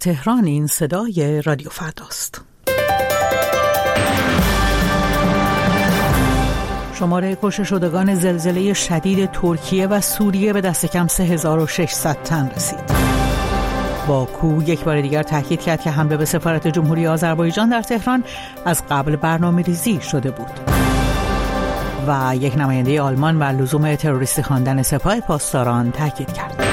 تهران این صدای رادیو فرداست. شماره کشته شدگان زلزله شدید ترکیه و سوریه به دست کم 3600 تن رسید. باکو یک بار دیگر تاکید کرد که حمله به سفارت جمهوری آذربایجان در تهران از قبل برنامه‌ریزی شده بود. و یک نماینده آلمان بر لزوم تروریستی خواندن سپاه پاسداران تاکید کرد.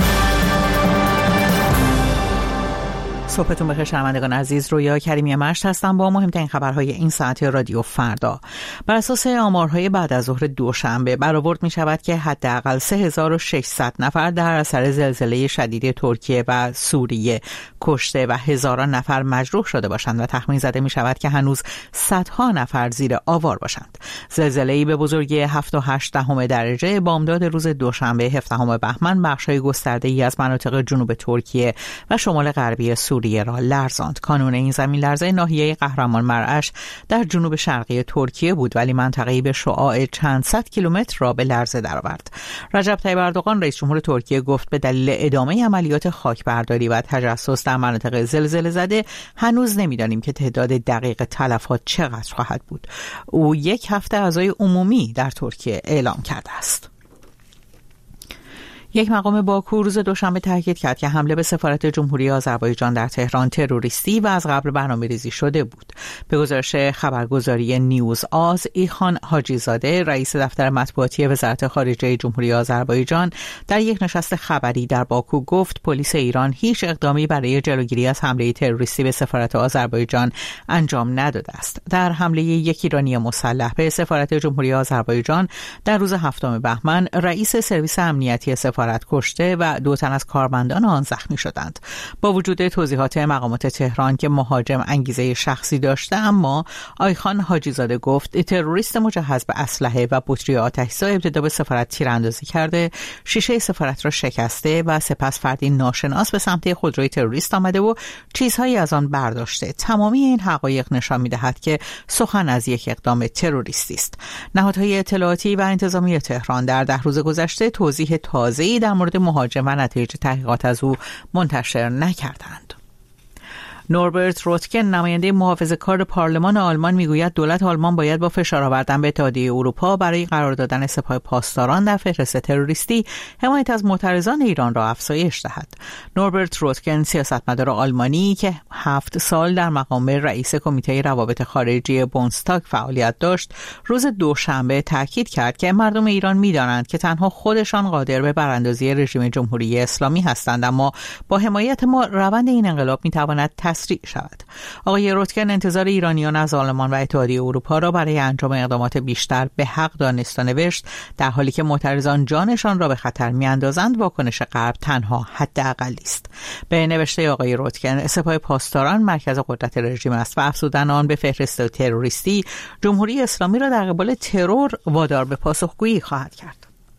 صبحتون بخیر شنوندگان عزیز، رویا کریمی مشت هستم با مهمترین خبرهای این ساعت رادیو فردا. بر اساس آمارهای بعد از ظهر دوشنبه برآورد می شود که حداقل 3600 نفر در اثر زلزله شدید ترکیه و سوریه کشته و هزاران نفر مجروح شده باشند و تخمین زده می شود که هنوز صدها نفر زیر آوار باشند. زلزله‌ای به بزرگی 7.8 درجه بامداد روز دوشنبه 17 بهمن بخش‌های گسترده‌ای از مناطق جنوب ترکیه و شمال غربی سوریه را لرزاند. کانون این زمین لرزه ناحیه قهرمان مرعش در جنوب شرقی ترکیه بود، ولی منطقه‌ای به شعاع چند صد کیلومتر را به لرزه درآورد. رجب طیب اردوغان رئیس جمهور ترکیه گفت به دلیل ادامه عملیات خاکبرداری و تجسس در مناطق زلزله زده هنوز نمی‌دانیم که تعداد دقیق تلفات چقدر خواهد بود. او یک هفته عزای عمومی در ترکیه اعلام کرده است. یک مقام باکو روز دوشنبه تاکید کرد که حمله به سفارت جمهوری آذربایجان در تهران تروریستی و از قبل برنامه‌ریزی شده بود. به گزارش خبرگزاری نیوز آز، ایخان حاجیزاده رئیس دفتر مطبوعاتی وزارت خارجه جمهوری آذربایجان در یک نشست خبری در باکو گفت پلیس ایران هیچ اقدامی برای جلوگیری از حمله تروریستی به سفارت آذربایجان انجام نداده است. در حمله یک ایرانی مسلح به سفارت جمهوری آذربایجان در روز 7 بهمن رئیس سرویس امنیتی سفارت کشته و 2 تن از کارمندان آن زخمی شدند. با وجود توضیحات مقامات تهران که مهاجم انگیزه شخصی داشته، اما آیخان حاجیزاده گفت تروریست مجهز به اسلحه و بطری آتش‌زا ابتدا به سفارت تیراندازی کرده، شیشه سفارت را شکسته و سپس فردی ناشناس به سمت خودروی تروریست آمده و چیزهایی از آن برداشته. تمامی این حقایق نشان می‌دهد که سخن از یک اقدام تروریستی است. نهادهای اطلاعاتی و انتظامی تهران در 10 روز گذشته توضیح تازه‌ای در مورد مهاجم و نتایج تحقیقات از او منتشر نکردند. نوربرت روتکن نماینده محافظه‌کار پارلمان آلمان میگوید دولت آلمان باید با فشار آوردن به اتحادیه اروپا برای قرار دادن سپاه پاسداران در فهرست تروریستی حمایت از معترضان ایران را افزایش دهد. نوربرت روتکن سیاستمدار آلمانی که 7 سال در مقام رئیس کمیته روابط خارجی بوندستاگ فعالیت داشت، روز دوشنبه تاکید کرد که مردم ایران می‌دانند که تنها خودشان قادر به براندازی رژیم جمهوری اسلامی هستند، اما با حمایت ما روند این انقلاب می‌تواند تسریع شود. آقای روتکن انتظار ایرانیان از آلمان و اتحادیه اروپا را برای انجام اقدامات بیشتر به حق دانست و نوشت. در حالی که معترضان جانشان را به خطر می‌اندازند، واکنش غرب تنها حداقلی است. به نوشته آقای روتکن، سپاه پاسداران مرکز قدرت رژیم است و افزودن آن به فهرست تروریستی جمهوری اسلامی را در قبال ترور وادار به پاسخگویی خواهد کرد.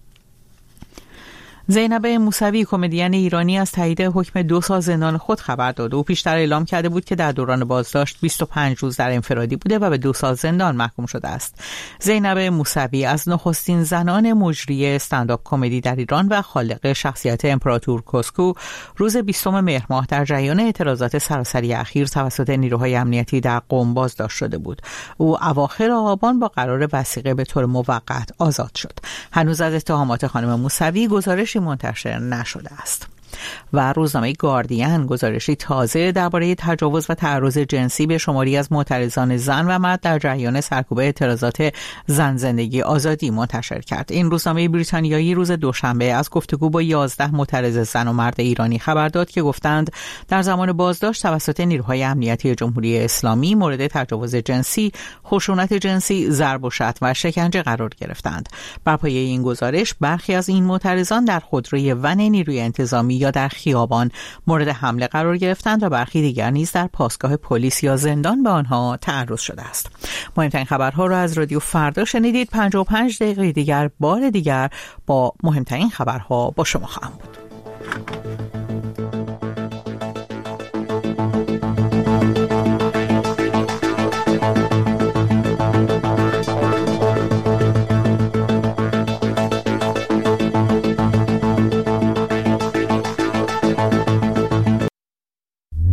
زینب موسوی کمدین ایرانی از تایید حکم 2 سال زندان خود خبر داد. او پیشتر اعلام کرده بود که در دوران بازداشت 25 روز در انفرادی بوده و به 2 سال زندان محکوم شده است. زینب موسوی از نخستین زنان مجری استندآپ کمدی در ایران و خالق شخصیت امپراتور کوسکو روز 20 مهر ماه در جریان اعتراضات سراسری اخیر توسط نیروهای امنیتی در قم بازداشت شده بود. او اواخر آبان با قرار وثیقه به طور موقت آزاد شد. هنوز از اتهامات خانم موسوی گزارش منتشر نشده است. و روزنامه گاردین گزارشی تازه درباره تجاوز و تعرض جنسی به شماری از معترضان زن و مرد در جریان سرکوب اعتراضات زن زندگی آزادی منتشر کرد. این روزنامه بریتانیایی روز دوشنبه از گفتگو با 11 معترض زن و مرد ایرانی خبر داد که گفتند در زمان بازداشت توسط نیروهای امنیتی جمهوری اسلامی مورد تجاوز جنسی، خشونت جنسی، ضرب و شتم و شکنجه قرار گرفتند. بر پایه این گزارش برخی از این معترضان در خودروی ون نیروی انتظامی یا در خیابان مورد حمله قرار گرفتند و برخی دیگر نیز در پاسگاه پلیس یا زندان به آنها تعرض شده است. مهمترین خبرها را از رادیو فردا شنیدید. 55 دقیقه دیگر بار دیگر با مهمترین خبرها با شما خواهم بود.